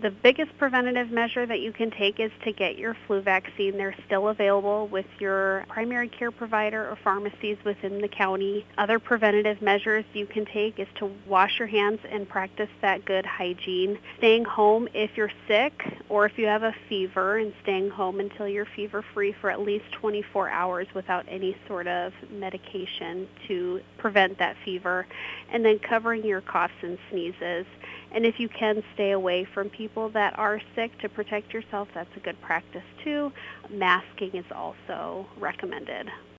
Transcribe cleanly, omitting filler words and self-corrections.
The biggest preventative measure that you can take is to get your flu vaccine. They're still available with your primary care provider or pharmacies within the county. Other preventative measures you can take is to wash your hands and practice that good hygiene. Staying home if you're sick or if you have a fever, and staying home until you're fever-free for at least 24 hours without any sort of medication to prevent that fever. And then covering your coughs and sneezes. And if you can stay away from people that are sick to protect yourself, that's a good practice too. Masking is also recommended.